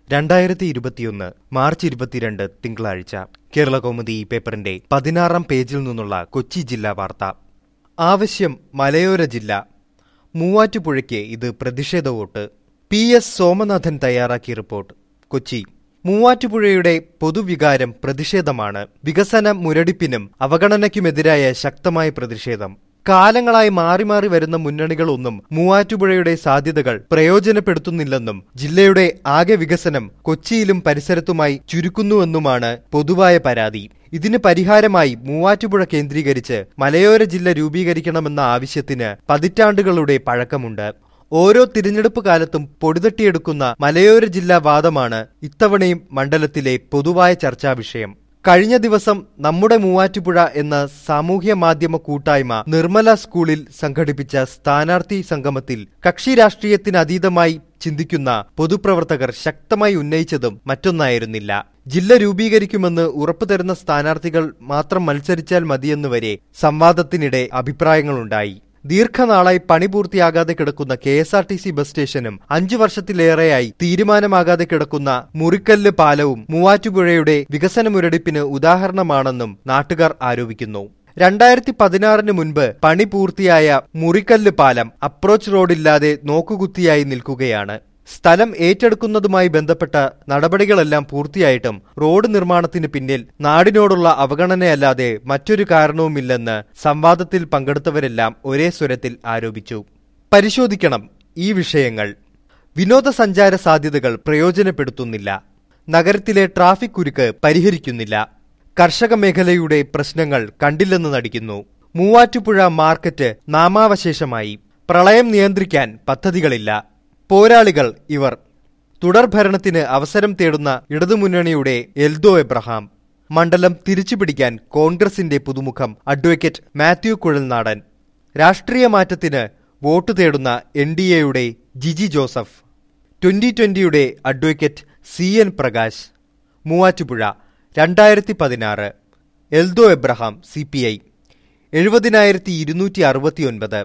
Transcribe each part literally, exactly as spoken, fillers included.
രണ്ടായിരത്തി ഇരുപത്തിയൊന്ന് മാർച്ച് ഇരുപത്തിരണ്ട് തിങ്കളാഴ്ച കേരളകൗമുദി പേപ്പറിന്റെ പതിനാറാം പേജിൽ നിന്നുള്ള കൊച്ചി ജില്ലാ വാർത്ത. ആവശ്യം മലയോര ജില്ല. മൂവാറ്റുപുഴയ്ക്ക് ഇത് പ്രതിഷേധ വോട്ട്. പി എസ് സോമനാഥൻ തയ്യാറാക്കിയ റിപ്പോർട്ട്. കൊച്ചി. മൂവാറ്റുപുഴയുടെ പൊതുവികാരം പ്രതിഷേധമാണ്. വികസന മുരടിപ്പിനും അവഗണനയ്ക്കുമെതിരായ ശക്തമായ പ്രതിഷേധം. കാലങ്ങളായി മാറി മാറി വരുന്ന മുന്നണികളൊന്നും മൂവാറ്റുപുഴയുടെ സാധ്യതകൾ പ്രയോജനപ്പെടുത്തുന്നില്ലെന്നും ജില്ലയുടെ ആകെ വികസനം കൊച്ചിയിലും പരിസരത്തുമായി ചുരുക്കുന്നുവെന്നുമാണ് പൊതുവായ പരാതി. ഇതിന് പരിഹാരമായി മൂവാറ്റുപുഴ കേന്ദ്രീകരിച്ച് മലയോര ജില്ല രൂപീകരിക്കണമെന്ന ആവശ്യത്തിന് പതിറ്റാണ്ടുകളുടെ പഴക്കമുണ്ട്. ഓരോ തിരഞ്ഞെടുപ്പ് കാലത്തും പൊടിതട്ടിയെടുക്കുന്ന മലയോര ജില്ലാ വാദമാണ് ഇത്തവണയും മണ്ഡലത്തിലെ പൊതുവായ ചർച്ചാ വിഷയം. കഴിഞ്ഞ ദിവസം നമ്മുടെ മൂവാറ്റുപുഴ എന്ന സാമൂഹ്യ മാധ്യമ കൂട്ടായ്മ നിർമ്മല സ്കൂളിൽ സംഘടിപ്പിച്ച സ്ഥാനാർത്ഥി സംഗമത്തിൽ കക്ഷി രാഷ്ട്രീയത്തിനതീതമായി ചിന്തിക്കുന്ന പൊതുപ്രവർത്തകർ ശക്തമായി ഉന്നയിച്ചതും മറ്റൊന്നായിരുന്നില്ല. ജില്ല രൂപീകരിക്കുമെന്ന് ഉറപ്പുതരുന്ന സ്ഥാനാർത്ഥികൾ മാത്രം മത്സരിച്ചാൽ മതിയെന്നുവരെ സംവാദത്തിനിടെ അഭിപ്രായങ്ങളുണ്ടായി. ദീർഘനാളായി പണി പൂർത്തിയാകാതെ കിടക്കുന്ന K S R T C bus സ്റ്റേഷനും അഞ്ചു വർഷത്തിലേറെയായി തീരുമാനമാകാതെ കിടക്കുന്ന മുറിക്കല്ല് പാലവും മൂവാറ്റുപുഴയുടെ വികസന മുരടിപ്പിന് ഉദാഹരണമാണെന്നും നാട്ടുകാർ ആരോപിക്കുന്നു. രണ്ടായിരത്തി പതിനാറിന് മുൻപ് പണി പൂർത്തിയായ മുറിക്കല്ല് പാലം അപ്രോച്ച് റോഡില്ലാതെ നോക്കുകുത്തിയായി നിൽക്കുകയാണ്. സ്ഥലം ഏറ്റെടുക്കുന്നതുമായി ബന്ധപ്പെട്ട നടപടികളെല്ലാം പൂർത്തിയായിട്ടും റോഡ് നിർമ്മാണത്തിന് പിന്നിൽ നാടിനോടുള്ള അവഗണനയല്ലാതെ മറ്റൊരു കാരണവുമില്ലെന്ന് സംവാദത്തിൽ പങ്കെടുത്തവരെല്ലാം ഒരേ സ്വരത്തിൽ ആരോപിച്ചു. പരിശോധിക്കണം ഈ വിഷയങ്ങൾ. വിനോദസഞ്ചാര സാധ്യതകൾ പ്രയോജനപ്പെടുത്തുന്നില്ല. നഗരത്തിലെ ട്രാഫിക് കുരുക്ക് പരിഹരിക്കുന്നില്ല. കർഷക മേഖലയുടെ പ്രശ്നങ്ങൾ കണ്ടില്ലെന്ന് നടിക്കുന്നു. മൂവാറ്റുപുഴ മാർക്കറ്റ് നാമാവശേഷമായി. പ്രളയം നിയന്ത്രിക്കാൻ പദ്ധതികളില്ല. പോരാളികൾ ഇവർ. തുടർഭരണത്തിന് അവസരം തേടുന്ന ഇടതുമുന്നണിയുടെ എൽദോ എബ്രഹാം. മണ്ഡലം തിരിച്ചുപിടിക്കാൻ കോൺഗ്രസിന്റെ പുതുമുഖം അഡ്വക്കേറ്റ് മാത്യു കുഴൽനാടൻ. രാഷ്ട്രീയ മാറ്റത്തിന് വോട്ട് തേടുന്ന എൻ ഡി എയുടെ ജിജി ജോസഫ്. ട്വന്റി ട്വന്റിയുടെ advocate C N Prakash. Muvattupuzha രണ്ടായിരത്തി പതിനാറ്. Eldho Abraham C P I എഴുപതിനായിരത്തി ഇരുന്നൂറ്റി അറുപത്തിയൊൻപത്.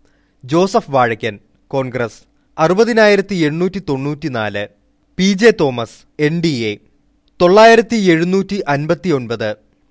ജോസഫ് വാഴയ്ക്കൻ കോൺഗ്രസ് അറുപതിനായിരത്തി എണ്ണൂറ്റി തൊണ്ണൂറ്റിനാല്. P J Thomas N D A തൊള്ളായിരത്തി എഴുന്നൂറ്റി അൻപത്തി ഒൻപത്.